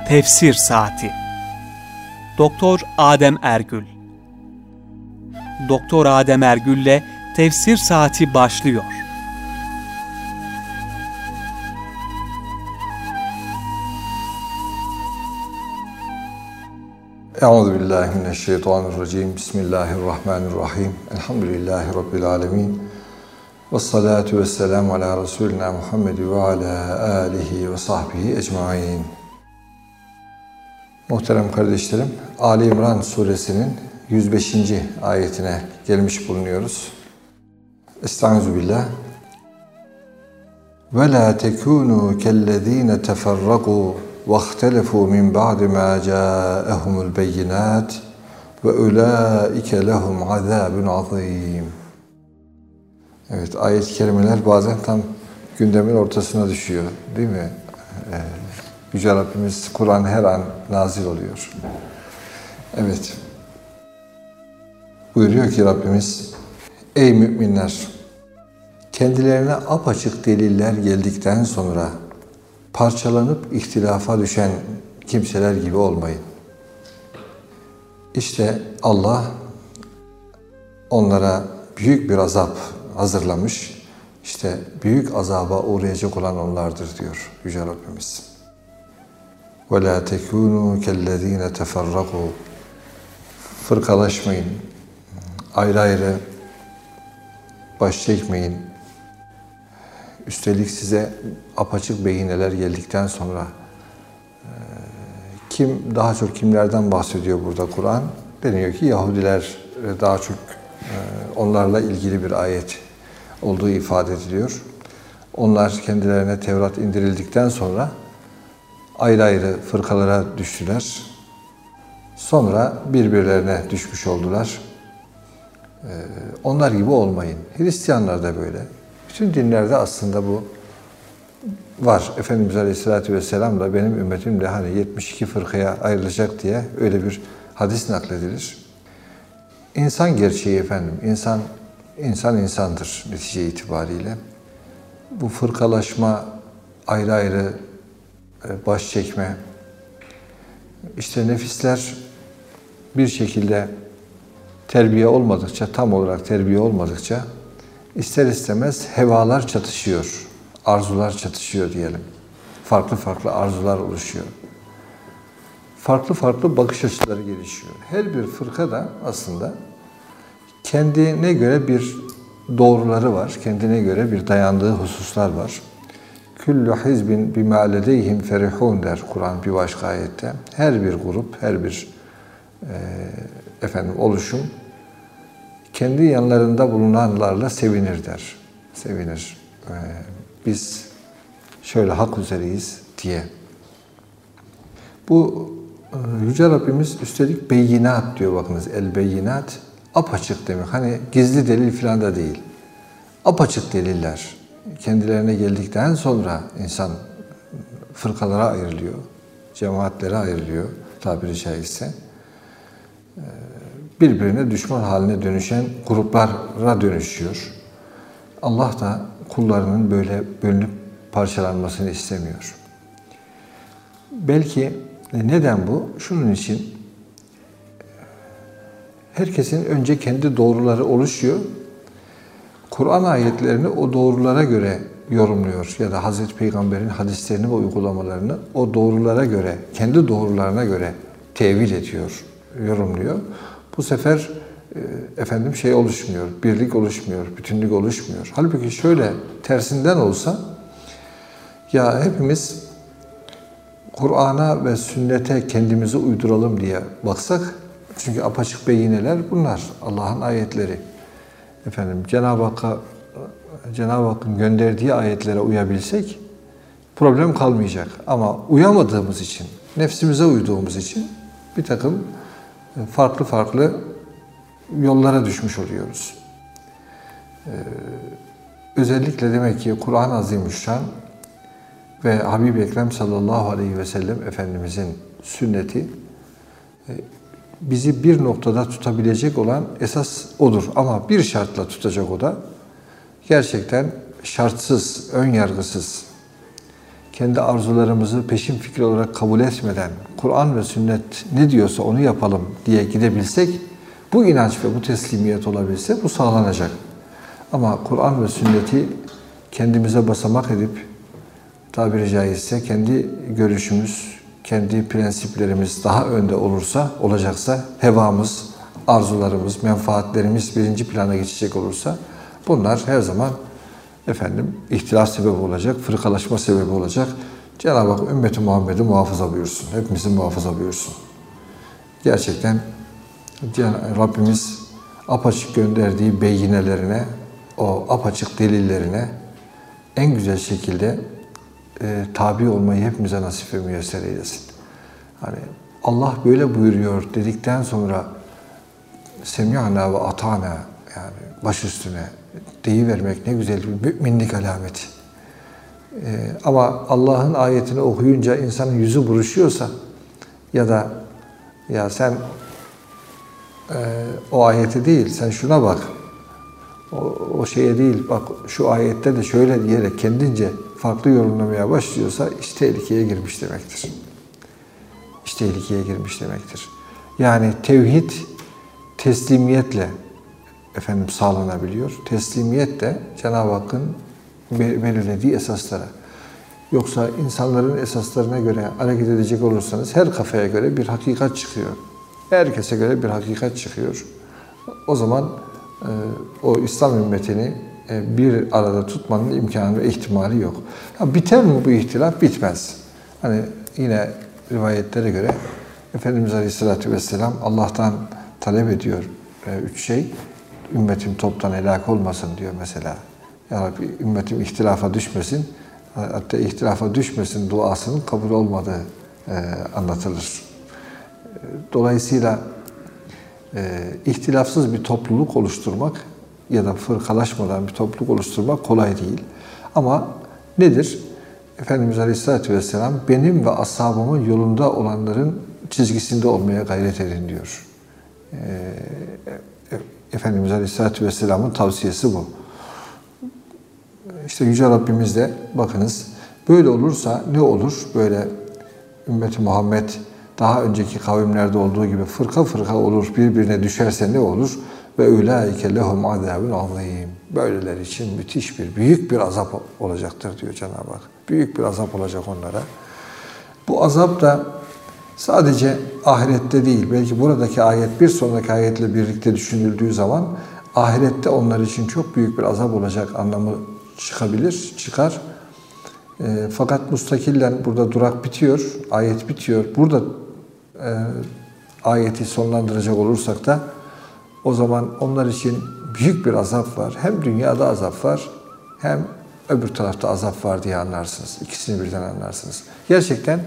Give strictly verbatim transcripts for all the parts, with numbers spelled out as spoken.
Tefsir Saati. Doktor Adem Ergül. Doktor Adem Ergül'le Tefsir Saati başlıyor. Euzubillahimineşşeytanirracim. Bismillahirrahmanirrahim. Elhamdülillahi Rabbil alemin. Vessalatu vesselamu ala Resulina Muhammed ve ala alihi ve sahbihi ecmain. Muhterem kardeşlerim, Ali İmran suresinin yüz beşinci ayetine gelmiş bulunuyoruz. Estağfirullah. Ve la tekunu kellezine teferraku ve ihtelefu min ba'di ma ca'ahumul beyinat ve ulaike lehum azabun azim. Evet, ayet-i kerimeler bazen tam gündemin ortasına düşüyor, değil mi? Ee, Yüce Rabbimiz, Kur'an her an nazil oluyor. Evet. Buyuruyor ki Rabbimiz, ey müminler! Kendilerine apaçık deliller geldikten sonra parçalanıp ihtilafa düşen kimseler gibi olmayın. İşte Allah onlara büyük bir azap hazırlamış. İşte büyük azaba uğrayacak olan onlardır diyor Yüce Rabbimiz. وَلَا تَكُونُوا كَالَّذ۪ينَ تَفَرَّقُوا Fırkalaşmayın, ayrı ayrı baş çekmeyin. Üstelik size apaçık beyineler geldikten sonra kim daha çok kimlerden bahsediyor burada Kur'an? Deniyor ki Yahudiler daha çok onlarla ilgili bir ayet olduğu ifade ediliyor. Onlar kendilerine Tevrat indirildikten sonra ayrı ayrı fırkalara düştüler. Sonra birbirlerine düşmüş oldular. Onlar gibi olmayın. Hristiyanlar da böyle. Bütün dinlerde aslında bu var. Efendimiz Aleyhisselatü Vesselam da benim ümmetim de hani yetmiş iki fırkaya ayrılacak diye öyle bir hadis nakledilir. İnsan gerçeği efendim. İnsan, insan insandır netice itibariyle. Bu fırkalaşma, ayrı ayrı baş çekme, işte nefisler bir şekilde terbiye olmadıkça, tam olarak terbiye olmadıkça ister istemez hevalar çatışıyor, arzular çatışıyor diyelim. Farklı farklı arzular oluşuyor. Farklı farklı bakış açıları gelişiyor. Her bir fırka da aslında kendine göre bir doğruları var, kendine göre bir dayandığı hususlar var. Kullu hizbin bima ledeyhim ferihun der Kur'an bir başka ayette. Her bir grup, her bir e, efendim oluşum kendi yanlarında bulunanlarla sevinir der. Sevinir. E, biz şöyle hak üzereyiz diye. Bu e, Yüce Rabbimiz üstelik beyinat diyor bakınız. El beyinat apaçık demek. Hani gizli delil falan da değil. Apaçık deliller. Kendilerine geldikten sonra insan fırkalara ayrılıyor, cemaatlere ayrılıyor tabiri caizse. Birbirine düşman haline dönüşen gruplara dönüşüyor. Allah da kullarının böyle bölünüp parçalanmasını istemiyor. Belki neden bu? Şunun için herkesin önce kendi doğruları oluşuyor. Kur'an ayetlerini o doğrulara göre yorumluyor ya da Hazreti Peygamber'in hadislerini ve uygulamalarını o doğrulara göre, kendi doğrularına göre tevil ediyor, yorumluyor. Bu sefer e, efendim şey oluşmuyor, birlik oluşmuyor, bütünlük oluşmuyor. Halbuki şöyle tersinden olsa ya hepimiz Kur'an'a ve sünnete kendimizi uyduralım diye baksak, çünkü apaçık beyineler bunlar, Allah'ın ayetleri. Efendim Cenab-ı Hakk'a Cenab-ı Hakk'ın gönderdiği ayetlere uyabilsek problem kalmayacak. Ama uyamadığımız için, nefsimize uyduğumuz için bir takım farklı farklı yollara düşmüş oluyoruz. Ee, özellikle demek ki Kur'an-ı Azimüşşan ve Habib-i Ekrem sallallahu aleyhi ve sellem Efendimizin sünneti bizi bir noktada tutabilecek olan esas odur. Ama bir şartla tutacak o da, gerçekten şartsız, ön yargısız, kendi arzularımızı peşin fikir olarak kabul etmeden Kur'an ve sünnet ne diyorsa onu yapalım diye gidebilsek, bu inanç ve bu teslimiyet olabilse bu sağlanacak. Ama Kur'an ve sünneti kendimize basamak edip, tabiri caizse kendi görüşümüz, kendi prensiplerimiz daha önde olursa, olacaksa, hevamız, arzularımız, menfaatlerimiz birinci plana geçecek olursa, bunlar her zaman efendim ihtilaf sebebi olacak, fırkalaşma sebebi olacak. Cenab-ı Hak ümmeti Muhammed'i muhafaza buyursun. Hepimizi muhafaza buyursun. Gerçekten Rabbimiz apaçık gönderdiği beyinelerine, o apaçık delillerine en güzel şekilde e, tabi olmayı hepimize nasip ve müyesser eylesin. Hani Allah böyle buyuruyor dedikten sonra semi'na ve ata'na, yani baş üstüne deyivermek ne güzel bir müminlik alameti. Ee, ama Allah'ın ayetini okuyunca insanın yüzü buruşuyorsa ya da ya sen e, o ayeti değil, sen şuna bak, o, o şeye değil, bak şu ayette de şöyle diyerek kendince farklı yorumlamaya başlıyorsa iş tehlikeye girmiş demektir. İş tehlikeye girmiş demektir. Yani tevhid teslimiyetle efendim sağlanabiliyor. Teslimiyet de Cenab-ı Hakk'ın belirlediği esaslara. Yoksa insanların esaslarına göre hareket edecek olursanız her kafaya göre bir hakikat çıkıyor. Herkese göre bir hakikat çıkıyor. O zaman e, o İslam ümmetini e, bir arada tutmanın imkanı ve ihtimali yok. Ha, biter mi bu ihtilaf? Bitmez. Hani yine rivayetlere göre Efendimiz Aleyhisselatü Vesselam Allah'tan talep ediyor e, üç şey. Ümmetim toptan helak olmasın diyor mesela. Ya Rabbi ümmetim ihtilafa düşmesin, hatta ihtilafa düşmesin duasının kabul olmadığı e, anlatılır. Dolayısıyla e, ihtilafsız bir topluluk oluşturmak ya da fırkalaşmadan bir topluluk oluşturmak kolay değil. Ama nedir? Efendimiz Aleyhisselatü Vesselam benim ve ashabımın yolunda olanların çizgisinde olmaya gayret edin diyor. E, Efendimiz Aleyhisselatü Vesselam'ın tavsiyesi bu. İşte Yüce Rabbimiz de bakınız böyle olursa ne olur? Böyle ümmeti Muhammed daha önceki kavimlerde olduğu gibi fırka fırka olur, birbirine düşerse ne olur? Ve ulaike lehum azabun azim. Böyleler için müthiş bir, büyük bir azap olacaktır diyor Cenab-ı Hak. Büyük bir azap olacak onlara. Bu azap da sadece ahirette değil, belki buradaki ayet bir sonraki ayetle birlikte düşünüldüğü zaman ahirette onlar için çok büyük bir azap olacak anlamı çıkabilir, çıkar. E, fakat mustakillen burada durak bitiyor, ayet bitiyor. Burada e, ayeti sonlandıracak olursak da o zaman onlar için büyük bir azap var. Hem dünyada azap var, hem öbür tarafta azap var diye anlarsınız. İkisini birden anlarsınız. Gerçekten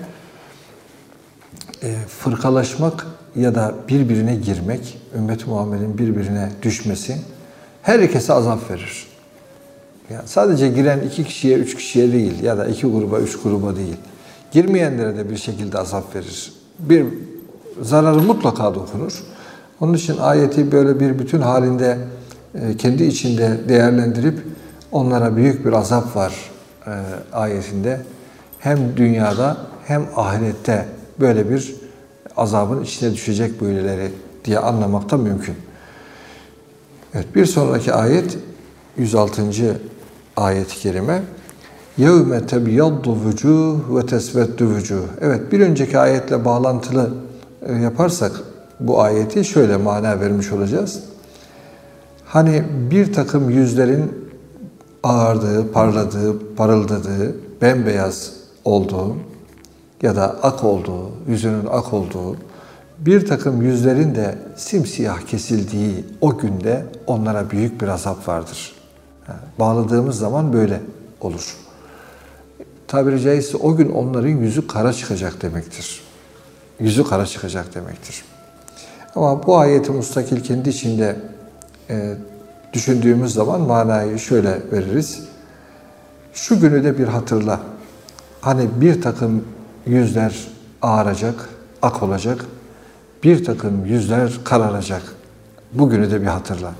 e, fırkalaşmak ya da birbirine girmek, ümmet-i Muhammed'in birbirine düşmesi herkese azap verir. Yani sadece giren iki kişiye, üç kişiye değil ya da iki gruba, üç gruba değil. Girmeyenlere de bir şekilde azap verir. Bir zararı mutlaka dokunur. Onun için ayeti böyle bir bütün halinde kendi içinde değerlendirip onlara büyük bir azap var ayetinde. Hem dünyada hem ahirette böyle bir azabın içine düşecek böyleleri diye anlamak da mümkün. Evet, bir sonraki ayet yüz altıncı ayet-i kerime. يَوْمَ تَبْيَضُّ وُجُوهُ وَتَسْوَدُّ وُجُوهُ. Evet, bir önceki ayetle bağlantılı yaparsak bu ayeti şöyle mana vermiş olacağız. Hani bir takım yüzlerin ağardığı, parladığı, parıldadığı, bembeyaz olduğu ya da ak olduğu, yüzünün ak olduğu, bir takım yüzlerin de simsiyah kesildiği o günde onlara büyük bir azap vardır. Yani bağladığımız zaman böyle olur. Tabiri caizse o gün onların yüzü kara çıkacak demektir. Yüzü kara çıkacak demektir. Ama bu ayeti mustakil kendi içinde e, düşündüğümüz zaman manayı şöyle veririz. Şu günü de bir hatırla. Hani bir takım yüzler ağaracak, ak olacak. Bir takım yüzler kararacak. Bugünü de bir hatırla.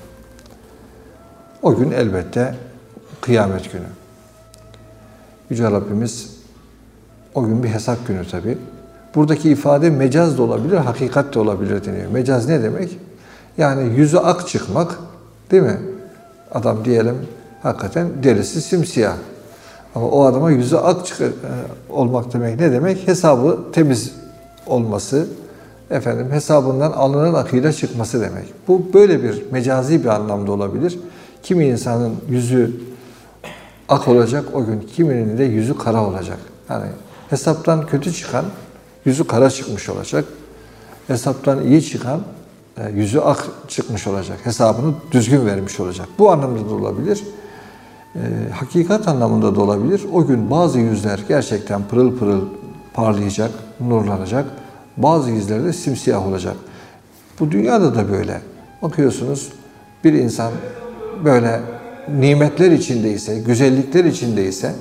O gün elbette kıyamet günü. Yüce Rabbimiz O gün bir hesap günü tabii. Buradaki ifade mecaz da olabilir, hakikat de olabilir deniyor. Mecaz ne demek? Yani yüzü ak çıkmak, değil mi? Adam diyelim hakikaten derisi simsiyah. Ama o adama yüzü ak çık olmak demek ne demek? Hesabı temiz olması, efendim hesabından alınan akıyla çıkması demek. Bu böyle bir mecazi bir anlamda olabilir. Kimi insanın yüzü ak olacak o gün, kiminin de yüzü kara olacak. Yani hesaptan kötü çıkan yüzü kara çıkmış olacak. Hesaptan iyi çıkan yüzü ak çıkmış olacak. Hesabını düzgün vermiş olacak. Bu anlamda da olabilir. E, hakikat anlamında da olabilir. O gün bazı yüzler gerçekten pırıl pırıl parlayacak, nurlanacak. Bazı yüzler de simsiyah olacak. Bu dünyada da böyle. Bakıyorsunuz bir insan böyle nimetler içindeyse, güzellikler içindeyse,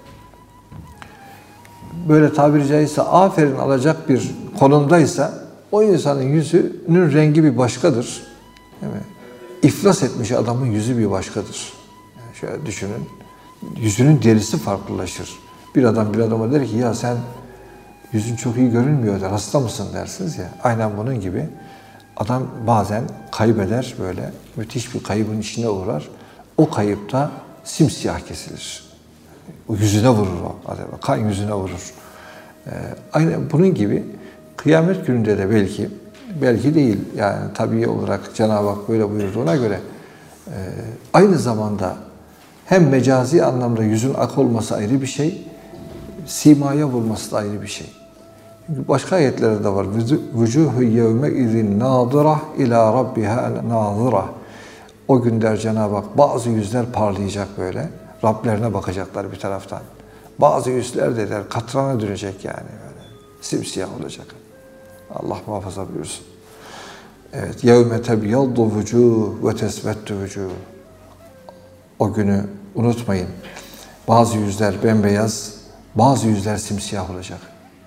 böyle tabiri caizse aferin alacak bir konumdaysa, o insanın yüzünün rengi bir başkadır. Değil mi? İflas etmiş adamın yüzü bir başkadır. Yani şöyle düşünün, yüzünün derisi farklılaşır. Bir adam bir adama der ki, ya sen yüzün çok iyi görünmüyor der, hasta mısın dersiniz ya. Aynen bunun gibi. Adam bazen kaybeder böyle, müthiş bir kaybın içine uğrar. O kayıpta simsiyah kesilir. O yüzüne vurur o adama, kan yüzüne vurur. Ee, aynen bunun gibi kıyamet gününde de belki, belki değil yani tabii olarak Cenab-ı Hak böyle buyurduğuna göre e, aynı zamanda hem mecazi anlamda yüzün ak olması ayrı bir şey, simaya vurması da ayrı bir şey. Çünkü başka ayetlerde de var. Vücuhu yevme izin nadırah ila rabbiha nadırah. O gün der Cenab-ı Hak bazı yüzler parlayacak böyle. Rablerine bakacaklar bir taraftan. Bazı yüzler de der katrana dönecek yani böyle. Simsiyah olacak. Allah muhafaza buyursun. Evet. Yevme tebyaddu vucuh ve tesveddu vucuh. O günü unutmayın. Bazı yüzler bembeyaz, bazı yüzler simsiyah olacak.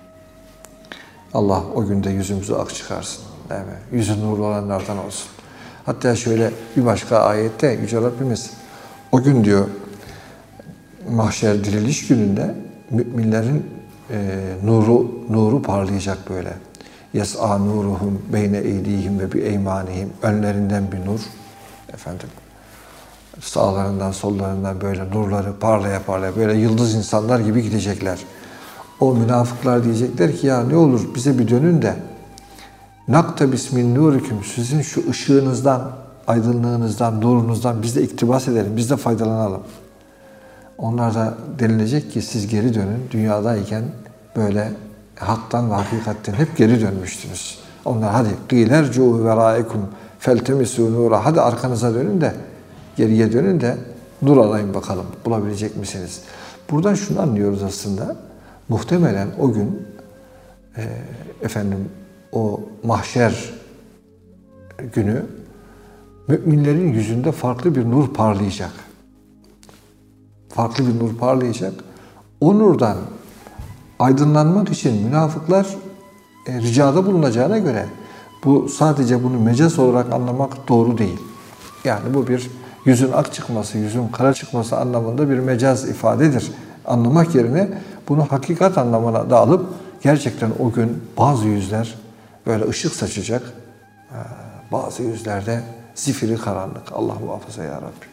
Allah o günde yüzümüzü ak çıkarsın. Değil mi? Yüzü nurlu olanlardan olsun. Hatta şöyle bir başka ayette Yüce Rabbimiz o gün diyor mahşer diriliş gününde müminlerin e, nuru nuru parlayacak böyle. Yes'a nuruhum beyne eydihim ve bi eymanihim. Önlerinden bir nur. Efendim sağlarından sollarından böyle nurları parlaya parlaya böyle yıldız insanlar gibi gidecekler. O münafıklar diyecekler ki ya ne olur bize bir dönün de nakta bismin nurikum, sizin şu ışığınızdan, aydınlığınızdan, nurunuzdan biz de iktibas edelim, biz de faydalanalım. Onlar da denilecek ki siz geri dönün, dünyadayken böyle haktan ve hakikatten hep geri dönmüştünüz. Onlar hadi qîlercu verâikum feltemisû nûra, hadi arkanıza dönün de, geriye dönün de nur alayım bakalım, bulabilecek misiniz? Buradan şunu anlıyoruz aslında, muhtemelen o gün e, efendim o mahşer günü müminlerin yüzünde farklı bir nur parlayacak. Farklı bir nur parlayacak. O nurdan aydınlanmak için münafıklar e, ricada bulunacağına göre bu sadece bunu mecaz olarak anlamak doğru değil. Yani bu bir yüzün ak çıkması, yüzün kara çıkması anlamında bir mecaz ifadedir. Anlamak yerine bunu hakikat anlamına da alıp gerçekten o gün bazı yüzler böyle ışık saçacak. Bazı yüzlerde zifiri karanlık. Allah muhafaza ya Rabbi.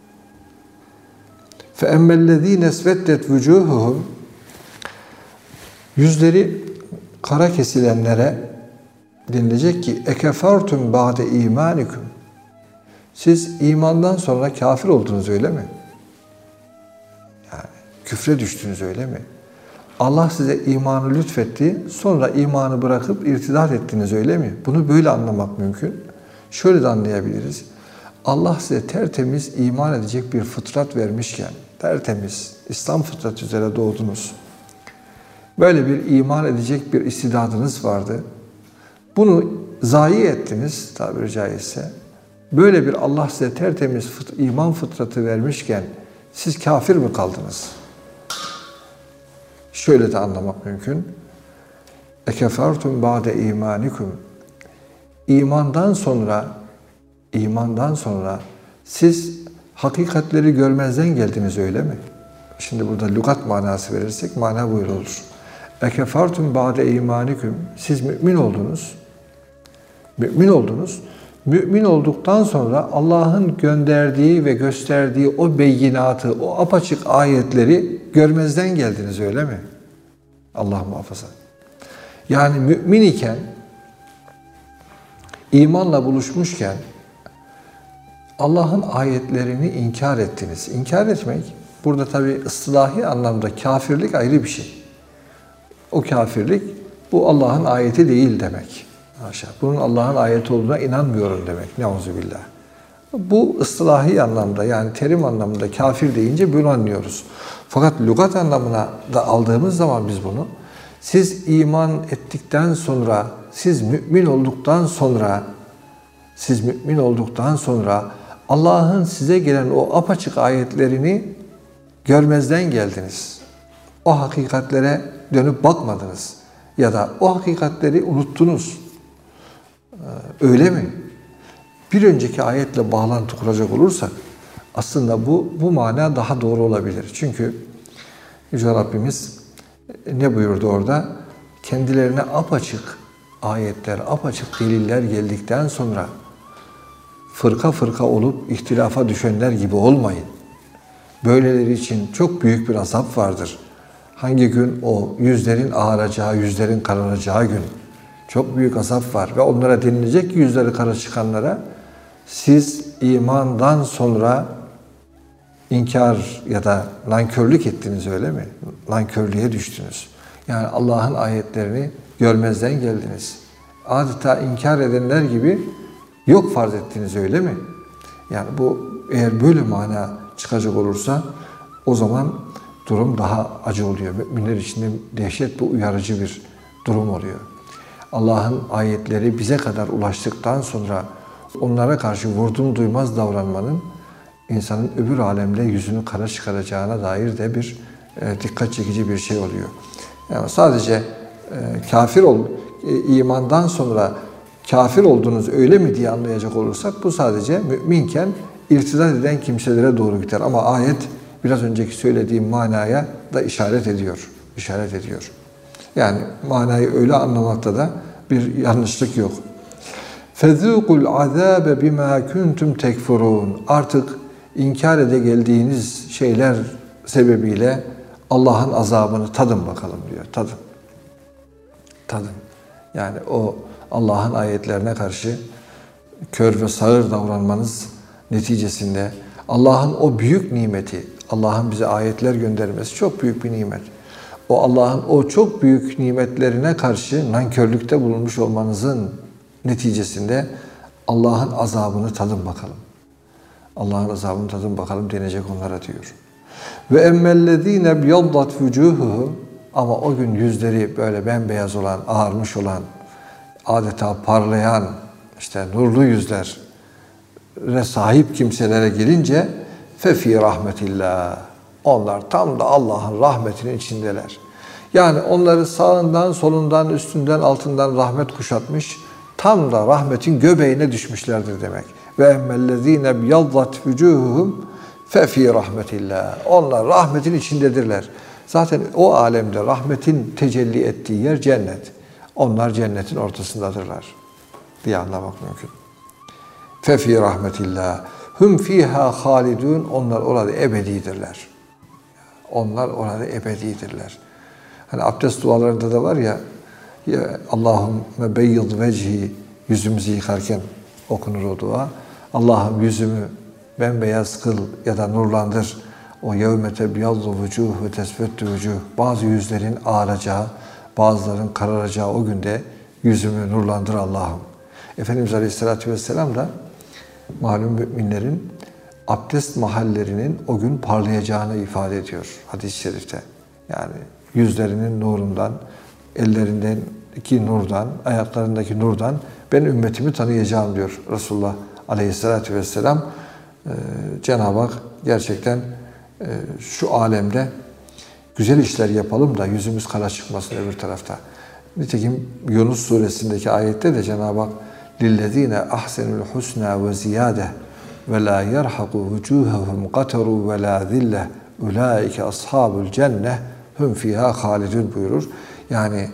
فَاَمَّا الَّذ۪ينَ اسْوَدَّتْ وُجُوهُهُمْ Yüzleri kara kesilenlere denilecek ki اَكَفَرْتُمْ بَعْدَ اِيمَانِكُمْ Siz imandan sonra kafir oldunuz öyle mi? Yani küfre düştünüz öyle mi? Allah size imanı lütfetti, sonra imanı bırakıp irtidat ettiniz öyle mi? Bunu böyle anlamak mümkün. Şöyle de anlayabiliriz. Allah size tertemiz iman edecek bir fıtrat vermişken, tertemiz, İslam fıtratı üzere doğdunuz. Böyle bir iman edecek bir istidadınız vardı. Bunu zayi ettiniz tabiri caizse. Böyle bir Allah size tertemiz fıt- iman fıtratı vermişken siz kafir mi kaldınız? Şöyle de anlamak mümkün. Ekefertum ba'de imanikum. İmandan sonra imandan sonra siz hakikatleri görmezden geldiniz öyle mi? Şimdi burada lügat manası verirsek mana böyle olur. Ekefertum ba'de imanikum. Siz mümin oldunuz. Mümin oldunuz. Mümin olduktan sonra Allah'ın gönderdiği ve gösterdiği o beyinatı, o apaçık ayetleri görmezden geldiniz, öyle mi? Allah muhafaza. Yani mümin iken, imanla buluşmuşken Allah'ın ayetlerini inkar ettiniz. İnkar etmek, burada tabi ıslahi anlamda kafirlik ayrı bir şey. O kafirlik, bu Allah'ın ayeti değil demek. Haşa. Bunun Allah'ın ayeti olduğuna inanmıyorum demek. Neuzubillah. Bu ıslahi anlamda, yani terim anlamında kafir deyince bunu anlıyoruz. Fakat lügat anlamına da aldığımız zaman biz bunu, siz iman ettikten sonra, siz mümin olduktan sonra, siz mümin olduktan sonra Allah'ın size gelen o apaçık ayetlerini görmezden geldiniz. O hakikatlere dönüp bakmadınız. Ya da o hakikatleri unuttunuz. Öyle mi? Bir önceki ayetle bağlantı kuracak olursak aslında bu, bu mana daha doğru olabilir. Çünkü Yüce Rabbimiz ne buyurdu orada? Kendilerine apaçık ayetler, apaçık deliller geldikten sonra fırka fırka olup ihtilafa düşenler gibi olmayın. Böyleleri için çok büyük bir azap vardır. Hangi gün? O yüzlerin ağaracağı, yüzlerin kararacağı gün. Çok büyük azap var ve onlara denilecek ki yüzleri kara çıkanlara, siz imandan sonra inkar ya da nankörlük ettiniz, öyle mi? Nankörlüğe düştünüz. Yani Allah'ın ayetlerini görmezden geldiniz. Adeta inkar edenler gibi yok farz ettiniz, öyle mi? Yani bu, eğer böyle mana çıkacak olursa o zaman durum daha acı oluyor. Müminler için de dehşet ve uyarıcı bir durum oluyor. Allah'ın ayetleri bize kadar ulaştıktan sonra onlara karşı vurdum duymaz davranmanın insanın öbür alemde yüzünü kara çıkaracağına dair de bir e, dikkat çekici bir şey oluyor. Yani sadece e, kafir ol, e, imandan sonra kafir oldunuz öyle mi diye anlayacak olursak bu sadece müminken irtidat eden kimselere doğru gider. Ama ayet biraz önceki söylediğim manaya da işaret ediyor. İşaret ediyor. Yani manayı öyle anlamakta da bir yanlışlık yok. فَذُوقُ الْعَذَابَ بِمَا كُنْتُمْ تَكْفُرُونَ. Artık inkar ede geldiğiniz şeyler sebebiyle Allah'ın azabını tadın bakalım diyor. Tadın. Tadın. Yani o Allah'ın ayetlerine karşı kör ve sağır davranmanız neticesinde Allah'ın o büyük nimeti, Allah'ın bize ayetler göndermesi çok büyük bir nimet. O Allah'ın o çok büyük nimetlerine karşı nankörlükte bulunmuş olmanızın neticesinde Allah'ın azabını tadın bakalım. Allah'ın azabını tadın bakalım denecek onlara diyor. Ve emmellezine biyaddat vucuhuhum, ama o gün yüzleri böyle bembeyaz olan, ağarmış olan, adeta parlayan, işte nurlu yüzlere sahip kimselere gelince fefi rahmetillah. Onlar tam da Allah'ın rahmetinin içindeler. Yani onları sağından, solundan, üstünden, altından rahmet kuşatmış, tam da rahmetin göbeğine düşmüşlerdir demek. Ve emmellezine biyaddat vucuhuhum fefi rahmetillah. Onlar rahmetin içindedirler. Zaten o alemde rahmetin tecelli ettiği yer cennet. Onlar cennetin ortasındadırlar diye anlamak mümkün. Fefi rahmetillah. Hum fiha halidun. Onlar orada ebedidirler. Onlar orada ebedidirler. Hani abdest dualarında da var ya, ya Allahümme beyyid vecihi, yüzümüzü yıkarken okunur o dua. Allah'ım yüzümü bembeyaz kıl ya da nurlandır. O yevme tebyazzu vucuh ve tesveddu vucuh. Bazı yüzlerin ağaracağı, bazıların kararacağı o günde yüzümü nurlandır Allah'ım. Efendimiz Aleyhisselatü Vesselam da malum müminlerin abdest mahallerinin o gün parlayacağını ifade ediyor hadis-i şerifte. Yani yüzlerinin nurundan, ellerindeki nurdan, ayaklarındaki nurdan ben ümmetimi tanıyacağım diyor Resulullah Aleyhisselatü Vesselam. Ee, Cenab-ı Hak gerçekten e, şu alemde güzel işler yapalım da yüzümüz kara çıkmasın öbür tarafta. Nitekim Yunus suresindeki ayette de Cenab-ı Hak لِلَّذ۪ينَ أَحْسَنُ الْحُسْنَى وَزِيَادَةً وَلَا يَرْحَقُ وُجُوهَهُمْ قَتَرُ وَلَا ذِلَّةً اُولَٰئِكَ أَصْحَابُ الْجَنَّةِ هُمْ فِيهَا خَالِدُونَ buyurur. Yani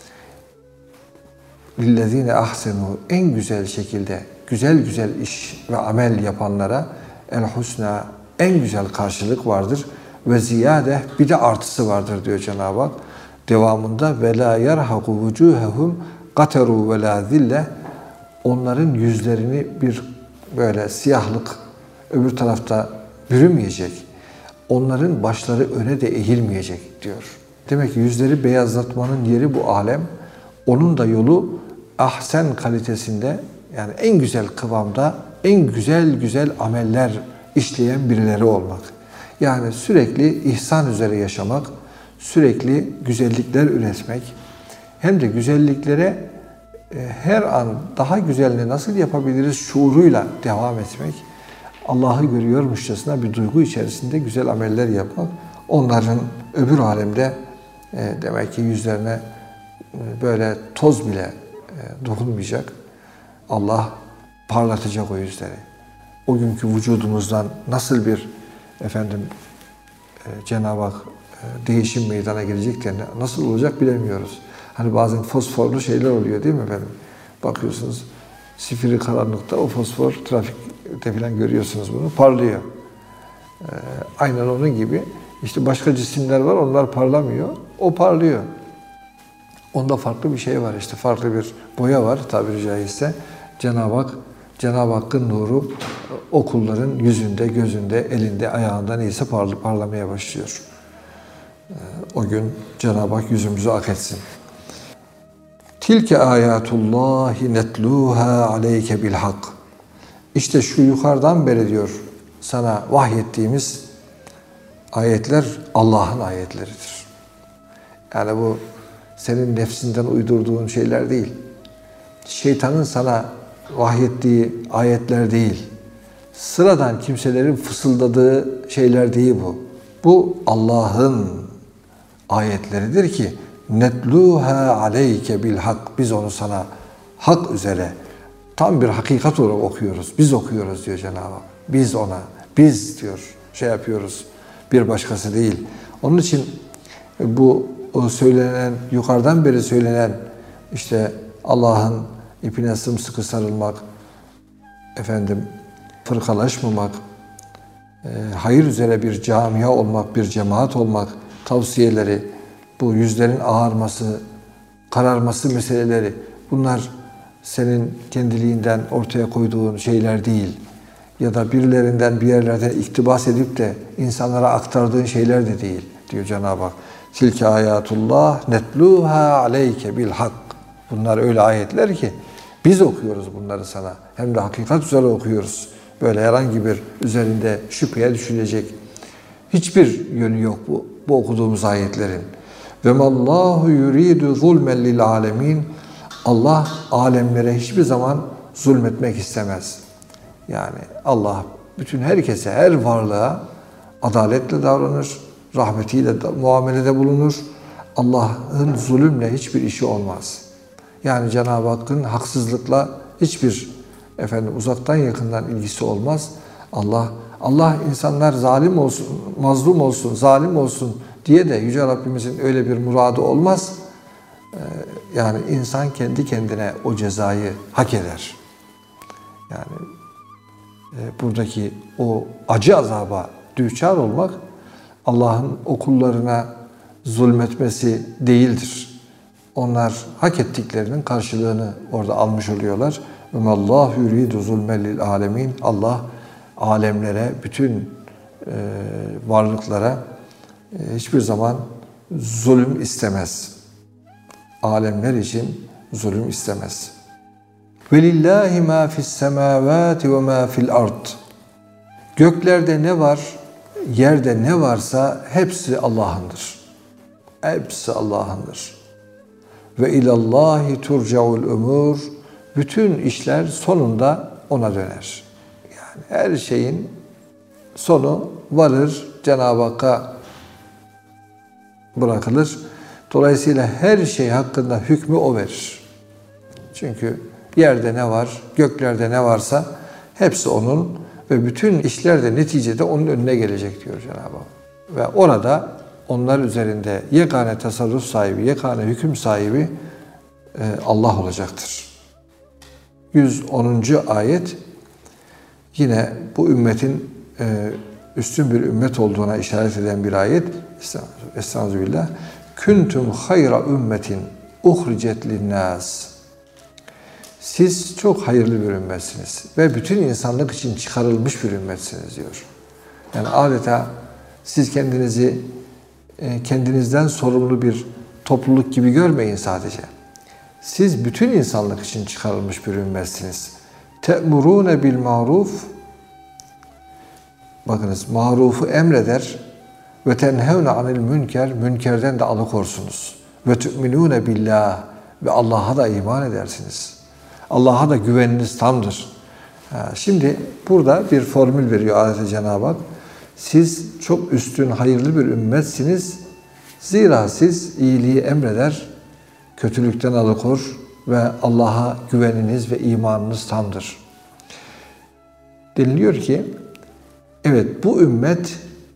lillezine ahsenu, en güzel şekilde güzel güzel iş ve amel yapanlara el husna, en güzel karşılık vardır ve ziyade, bir de artısı vardır diyor Cenab-ı Hak. Devamında ve la yerhaku vucuhehum qateru ve la zille, onların yüzlerini bir böyle siyahlık öbür tarafta bürümeyecek. Onların başları öne de eğilmeyecek diyor. Demek ki yüzleri beyazlatmanın yeri bu alem. Onun da yolu ahsen kalitesinde, yani en güzel kıvamda, en güzel güzel ameller işleyen birileri olmak. Yani sürekli ihsan üzere yaşamak, sürekli güzellikler üretmek, hem de güzelliklere her an daha güzelini nasıl yapabiliriz şuuruyla devam etmek, Allah'ı görüyormuşçasına bir duygu içerisinde güzel ameller yapmak, onların öbür alemde e, demek ki yüzlerine e, böyle toz bile e, dokunmayacak. Allah parlatacak o yüzleri. O günkü vücudumuzdan nasıl bir efendim e, Cenab-ı Hak e, değişim meydana gelecek de nasıl olacak bilemiyoruz. Hani bazen fosforlu şeyler oluyor değil mi efendim? Bakıyorsunuz sifiri karanlıkta o fosfor trafikte falan görüyorsunuz bunu, parlıyor. Ee, aynen onun gibi işte başka cisimler var, onlar parlamıyor, o parlıyor. Onda farklı bir şey var, işte farklı bir boya var tabiri caizse. Cenab-ı Hak, Cenab-ı Hakk'ın nuru o kulların yüzünde, gözünde, elinde, ayağında neyse parlı, parlamaya başlıyor. Ee, o gün Cenab-ı Hak yüzümüzü ak etsin. Tilke ayatullahi netluha aleyke bil hak. İşte şu yukarıdan beri diyor sana vahyettiğimiz ayetler Allah'ın ayetleridir. Yani bu senin nefsinden uydurduğun şeyler değil. Şeytanın sana vahyettiği ayetler değil. Sıradan kimselerin fısıldadığı şeyler değil bu. Bu Allah'ın ayetleridir ki netluha aleyke bil hak. Biz onu sana hak üzere tam bir hakikat olarak okuyoruz. Biz okuyoruz diyor Cenab-ı Hak. Biz ona, biz diyor şey yapıyoruz. Bir başkası değil. Onun için bu o söylenen, yukarıdan beri söylenen işte Allah'ın ipine sımsıkı sarılmak, efendim fırkalaşmamak, hayır üzere bir camia olmak, bir cemaat olmak tavsiyeleri, bu yüzlerin ağarması, kararması meseleleri, bunlar senin kendiliğinden ortaya koyduğun şeyler değil. Ya da birilerinden bir yerlerden iktibas edip de insanlara aktardığın şeyler de değil diyor Cenab-ı Hak. Tilke ayatullah netluha aleyke bil hak. Bunlar öyle ayetler ki biz okuyoruz bunları sana. Hem de hakikat üzere okuyoruz. Böyle herhangi bir üzerinde şüpheye düşülecek hiçbir yönü yok bu, bu okuduğumuz ayetlerin. Ve mallahu yuridu zulmen lil alemin. Allah alemlere hiçbir zaman zulmetmek istemez. Yani Allah bütün herkese, her varlığa adaletle davranır, rahmetiyle muamelede bulunur. Allah'ın zulümle hiçbir işi olmaz. Yani Cenab-ı Hakk'ın haksızlıkla hiçbir efendim uzaktan yakından ilgisi olmaz. Allah Allah insanlar zalim olsun, mazlum olsun, zalim olsun diye de Yüce Rabbimizin öyle bir muradı olmaz. Yani insan kendi kendine o cezayı hak eder. Yani buradaki o acı azaba düçar olmak Allah'ın o kullarına zulmetmesi değildir. Onlar hak ettiklerinin karşılığını orada almış oluyorlar. Ve Allah yuridu zulmen lil alemin. Allah alemlere, bütün e, varlıklara e, hiçbir zaman zulüm istemez. Alemler için zulüm istemez. Velillahi ma fis semavati ve ma fil ard. Göklerde ne var, yerde ne varsa hepsi Allah'ındır. Hepsi Allah'ındır. Ve ilallahi turcaul umur. Bütün işler sonunda ona döner. Yani her şeyin sonu varır, Cenab-ı Hakk'a bırakılır. Dolayısıyla her şey hakkında hükmü o verir. Çünkü yerde ne var, göklerde ne varsa hepsi onun ve bütün işler de neticede onun önüne gelecek diyor Cenab-ı Hak. Ve orada onlar üzerinde yegane tasarruf sahibi, yegane hüküm sahibi e, Allah olacaktır. yüz onuncu ayet yine bu ümmetin e, üstün bir ümmet olduğuna işaret eden bir ayet. Estağfirullah. Kuntum hayra ümmetin uhricet linnâs. Siz çok hayırlı bir ümmetsiniz ve bütün insanlık için çıkarılmış bir ümmetsiniz diyor. Yani adeta siz kendinizi kendinizden sorumlu bir topluluk gibi görmeyin sadece. Siz bütün insanlık için çıkarılmış bir ümmetsiniz. Te'murûne bil maruf. Bakınız, marufu emreder ve tenhevne anil münker, münkerden de alıkorsunuz. Ve tu'minûne billah, ve Allah'a da iman edersiniz. Allah'a da güveniniz tamdır. Ha, şimdi burada bir formül veriyor adeta Cenab-ı Hak. Siz çok üstün, hayırlı bir ümmetsiniz. Zira siz iyiliği emreder, kötülükten alıkor ve Allah'a güveniniz ve imanınız tamdır. Deniliyor ki, evet bu ümmet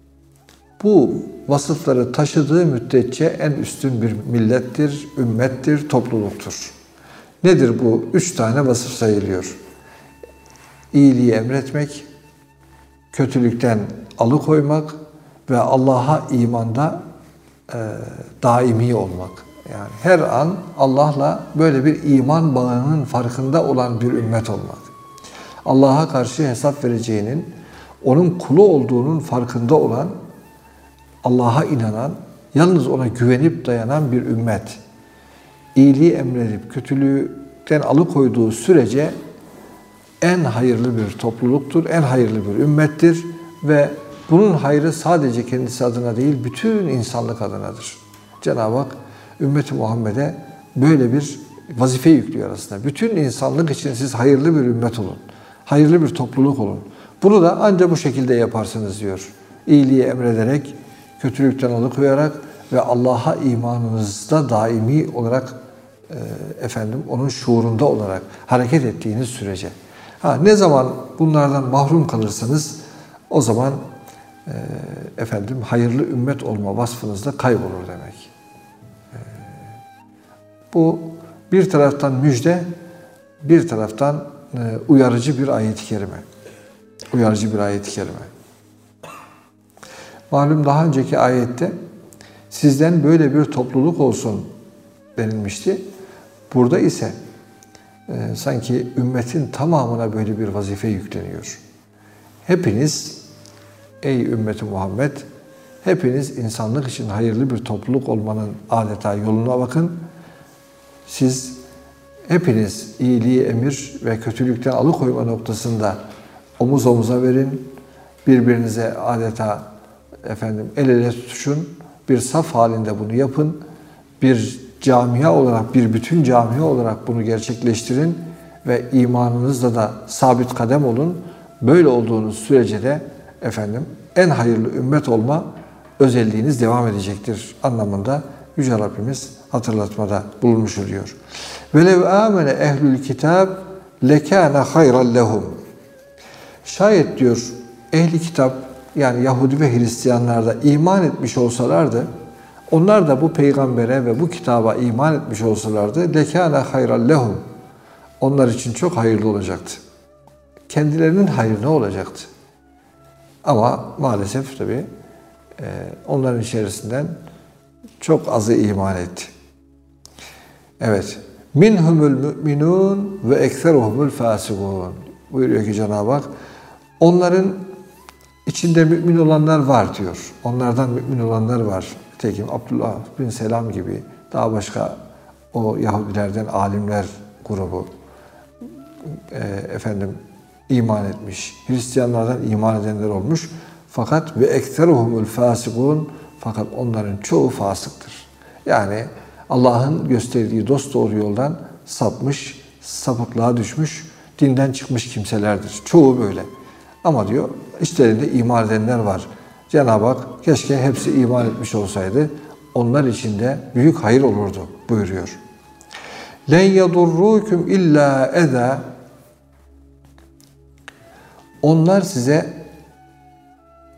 bu vasıfları taşıdığı müddetçe en üstün bir millettir, ümmettir, topluluktur. Nedir bu? Üç tane vasıf sayılıyor. İyiliği emretmek, kötülükten alıkoymak ve Allah'a imanda e, daimi olmak. Yani her an Allah'la böyle bir iman bağının farkında olan bir ümmet olmak. Allah'a karşı hesap vereceğinin, onun kulu olduğunun farkında olan, Allah'a inanan, yalnız ona güvenip dayanan bir ümmet. İyiliği emredip kötülükten alıkoyduğu sürece en hayırlı bir topluluktur, en hayırlı bir ümmettir ve bunun hayrı sadece kendisi adına değil, bütün insanlık adınadır. Cenab-ı Hak ümmeti Muhammed'e böyle bir vazife yüklüyor aslında. Bütün insanlık için siz hayırlı bir ümmet olun, hayırlı bir topluluk olun. Bunu da ancak bu şekilde yaparsınız diyor. İyiliği emrederek, kötülükten alıkoyarak ve Allah'a imanınızda daimi olarak e, efendim onun şuurunda olarak hareket ettiğiniz sürece. Ha, ne zaman bunlardan mahrum kalırsanız o zaman e, efendim hayırlı ümmet olma vasfınız da kaybolur demek. E, bu bir taraftan müjde, bir taraftan e, uyarıcı bir ayet-i kerime. Uyarıcı bir ayet-i kerime. Malum daha önceki ayette sizden böyle bir topluluk olsun denilmişti. Burada ise e, sanki ümmetin tamamına böyle bir vazife yükleniyor. Hepiniz, ey ümmeti Muhammed, hepiniz insanlık için hayırlı bir topluluk olmanın adeta yoluna bakın. Siz hepiniz iyiliği emir ve kötülükten alıkoyma noktasında omuz omuza verin. Birbirinize adeta efendim el ele tutuşun. Bir saf halinde bunu yapın. Bir camia olarak, bir bütün camia olarak bunu gerçekleştirin ve imanınızla da sabit kadem olun. Böyle olduğunuz sürece de efendim en hayırlı ümmet olma özelliğiniz devam edecektir anlamında Yüce Rabbimiz hatırlatmada bulunmuş oluyor. Velev amene ehlül kitab lekâne hayran lehum. Şayet diyor ehli kitap yani Yahudi ve Hristiyanlar da iman etmiş olsalardı, onlar da bu peygambere ve bu kitaba iman etmiş olsalardı lekâne hayran lehum. Onlar için çok hayırlı olacaktı. Kendilerinin hayrına olacaktı. Ama maalesef tabii onların içerisinden çok azı iman etti. Evet. Minhumul müminun ve ekseruhumul fasikun. Buyuruyor ki Cenab-ı Hak, onların içinde mümin olanlar var diyor. Onlardan mümin olanlar var. Tekim Abdullah bin Selam gibi daha başka o Yahudilerden alimler grubu e, efendim iman etmiş. Hristiyanlardan iman edenler olmuş. Fakat ve ekseruhumul fasikun, fakat onların çoğu fasıktır. Yani Allah'ın gösterdiği dosdoğru yoldan sapmış, sapıklığa düşmüş, dinden çıkmış kimselerdir. Çoğu böyle. Ama diyor içlerinde iman edenler var. Cenab-ı Hak keşke hepsi iman etmiş olsaydı. Onlar için de büyük hayır olurdu buyuruyor. Len yedurrukum illa eza. Onlar size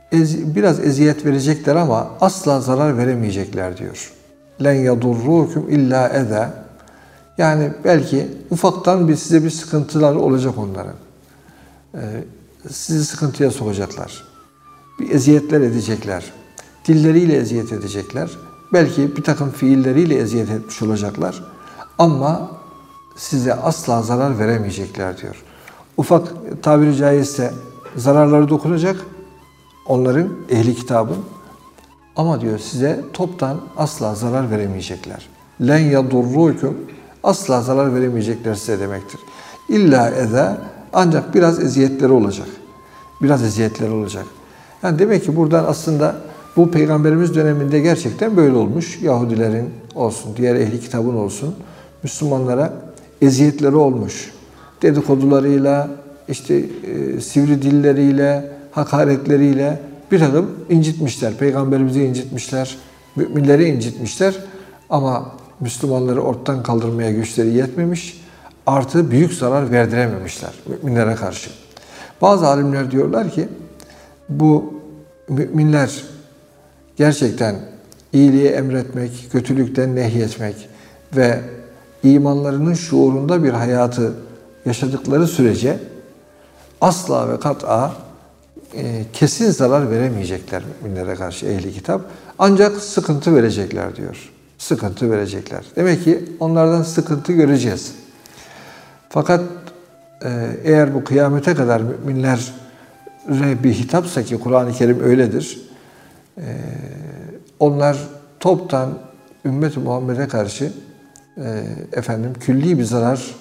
ez, biraz eziyet verecekler ama asla zarar veremeyecekler diyor. Len yadurrukum illa eza. Yani belki ufaktan bir size bir sıkıntılar olacak onların. Ee, sizi sıkıntıya sokacaklar. Bir eziyetler edecekler. Dilleriyle eziyet edecekler. Belki bir takım fiilleriyle eziyet etmiş olacaklar. Ama size asla zarar veremeyecekler diyor. Ufak tabiri caizse zararları dokunacak onların, ehli kitabın. Ama diyor size toptan asla zarar veremeyecekler. Len yadurrukum, asla zarar veremeyecekler size demektir. İlla eza, ancak biraz eziyetleri olacak. Biraz eziyetleri olacak. Yani demek ki buradan aslında bu Peygamberimiz döneminde gerçekten böyle olmuş. Yahudilerin olsun, diğer ehli kitabın olsun, Müslümanlara eziyetleri olmuş. Dedikodularıyla, işte e, sivri dilleriyle, hakaretleriyle bir takım incitmişler. Peygamberimizi incitmişler, müminleri incitmişler. Ama Müslümanları ortadan kaldırmaya güçleri yetmemiş. Artı büyük zarar verdirememişler müminlere karşı. Bazı alimler diyorlar ki bu müminler gerçekten iyiliği emretmek, kötülükten nehyetmek ve imanlarının şuurunda bir hayatı yaşadıkları sürece asla ve kat'a e, kesin zarar veremeyecekler müminlere karşı ehli kitap. Ancak sıkıntı verecekler diyor. Sıkıntı verecekler. Demek ki onlardan sıkıntı göreceğiz. Fakat e, eğer bu kıyamete kadar müminlere bir hitapsa ki Kur'an-ı Kerim öyledir. E, onlar toptan ümmet-i Muhammed'e karşı e, efendim külli bir zarar e,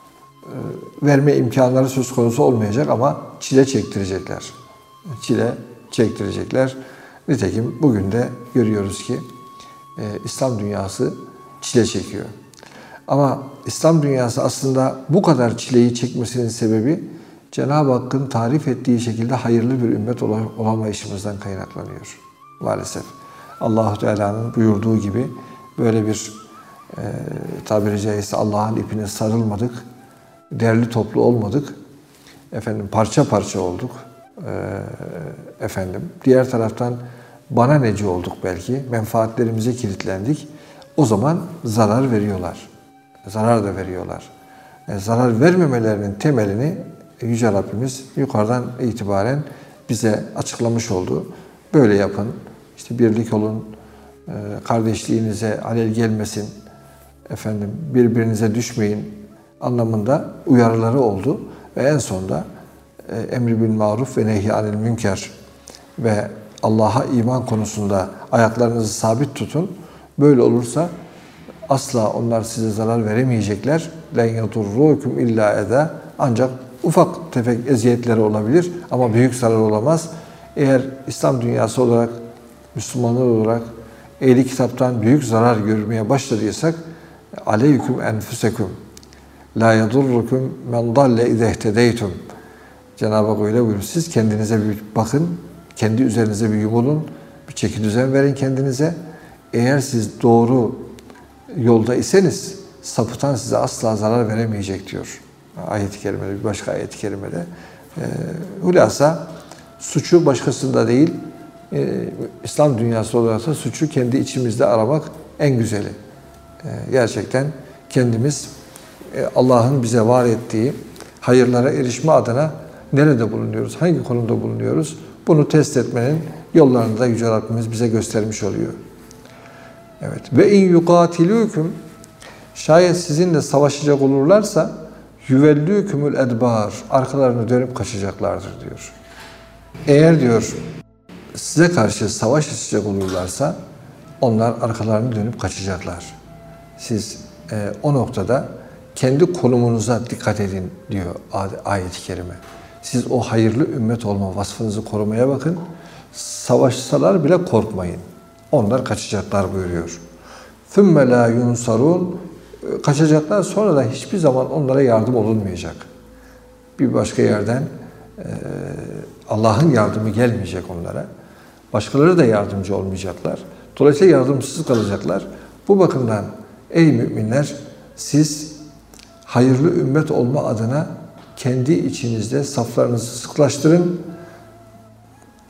verme imkanları söz konusu olmayacak ama çile çektirecekler. Çile çektirecekler. Nitekim bugün de görüyoruz ki e, İslam dünyası çile çekiyor. Ama İslam dünyası aslında bu kadar çileyi çekmesinin sebebi Cenab-ı Hakk'ın tarif ettiği şekilde hayırlı bir ümmet olamayışımızdan kaynaklanıyor. Maalesef. Allah-u Teala'nın buyurduğu gibi böyle bir e, tabiri caizse Allah'ın ipine sarılmadık, derli toplu olmadık, efendim parça parça olduk, e, efendim diğer taraftan bana neci olduk belki, menfaatlerimize kilitlendik. O zaman zarar veriyorlar. Zarar da veriyorlar. Yani zarar vermemelerinin temelini Yüce Rabbimiz yukarıdan itibaren bize açıklamış oldu. Böyle yapın, işte birlik olun, kardeşliğinize alel gelmesin, efendim birbirinize düşmeyin anlamında uyarıları oldu. Ve en sonunda emri bil maruf ve nehy anil münker ve Allah'a iman konusunda ayaklarınızı sabit tutun. Böyle olursa asla onlar size zarar veremeyecekler. Len yadurrukum illa eza. Ancak ufak tefek eziyetleri olabilir ama büyük zarar olamaz. Eğer İslam dünyası olarak, Müslümanlar olarak ehli kitaptan büyük zarar görmeye başladıysak aleyküm enfusekum la yadurrukum men dalle izehtedeytum. Cenab-ı Hak öyle buyuruyor. Siz kendinize bir bakın, kendi üzerinize bir yumulun, bir çeki düzen verin kendinize. Eğer siz doğru yolda iseniz sapıtan size asla zarar veremeyecek diyor. Ayet-i kerimede, bir başka ayet-i kerimede. E, hulasa suçu başkasında değil, e, İslam dünyası olarak da suçu kendi içimizde aramak en güzeli. E, gerçekten kendimiz e, Allah'ın bize var ettiği hayırlara erişme adına nerede bulunuyoruz, hangi konumda bulunuyoruz? Bunu test etmenin yollarını da Yüce Rabbimiz bize göstermiş oluyor. Evet. Ve in yuqatilukum, şayet sizinle savaşacak olurlarsa yüvellükumul edbar, arkalarını dönüp kaçacaklardır diyor. Eğer diyor size karşı savaş açacak olurlarsa onlar arkalarını dönüp kaçacaklar. Siz e, o noktada kendi konumunuza dikkat edin diyor ayet-i kerime. Siz o hayırlı ümmet olma vasfınızı korumaya bakın. Savaşsalar bile korkmayın. Onlar kaçacaklar buyuruyor. ثُمَّ لَا يُنْصَرُونَ, kaçacaklar, sonra da hiçbir zaman onlara yardım olunmayacak. Bir başka yerden e, Allah'ın yardımı gelmeyecek onlara. Başkaları da yardımcı olmayacaklar. Dolayısıyla yardımsız kalacaklar. Bu bakımdan ey müminler, siz hayırlı ümmet olma adına kendi içinizde saflarınızı sıklaştırın.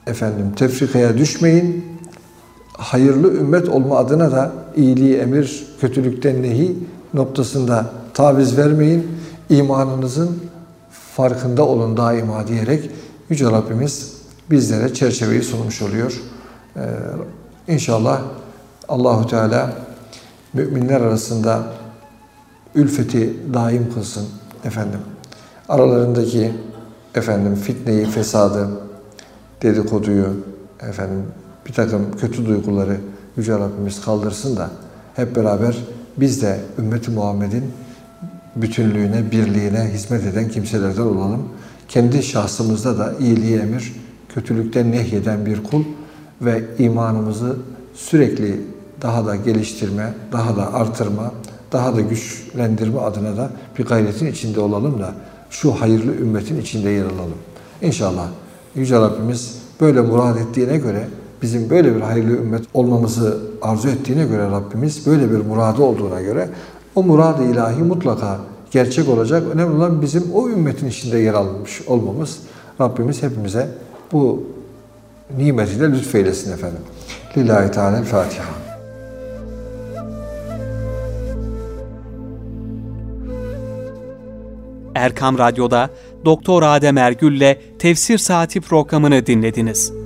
efendim tefrikaya düşmeyin. Hayırlı ümmet olma adına da iyiliği emir, kötülükten nehi noktasında taviz vermeyin. İmanınızın farkında olun daima diyerek Yüce Rabbimiz bizlere çerçeveyi sunmuş oluyor. Ee, İnşallah Allahu Teala müminler arasında ülfeti daim kılsın efendim. Aralarındaki efendim fitneyi, fesadı, dedikoduyu, efendim bir takım kötü duyguları Yüce Rabbimiz kaldırsın da hep beraber biz de ümmeti Muhammed'in bütünlüğüne, birliğine hizmet eden kimselerden olalım. Kendi şahsımızda da iyiliği emir, kötülükten nehyeden bir kul ve imanımızı sürekli daha da geliştirme, daha da artırma, daha da güçlendirme adına da bir gayretin içinde olalım da şu hayırlı ümmetin içinde yer alalım. İnşallah Yüce Rabbimiz böyle murad ettiğine göre, bizim böyle bir hayırlı ümmet olmamızı arzu ettiğine göre Rabbimiz, böyle bir muradı olduğuna göre o murad-ı ilahi mutlaka gerçek olacak. Önemli olan bizim o ümmetin içinde yer almış olmamız. Rabbimiz hepimize bu nimetiyle lütfeylesin efendim. Lillahi Teala'l-Fatiha. Erkam Radyo'da Doktor Adem Ergül'le Tefsir Saati programını dinlediniz.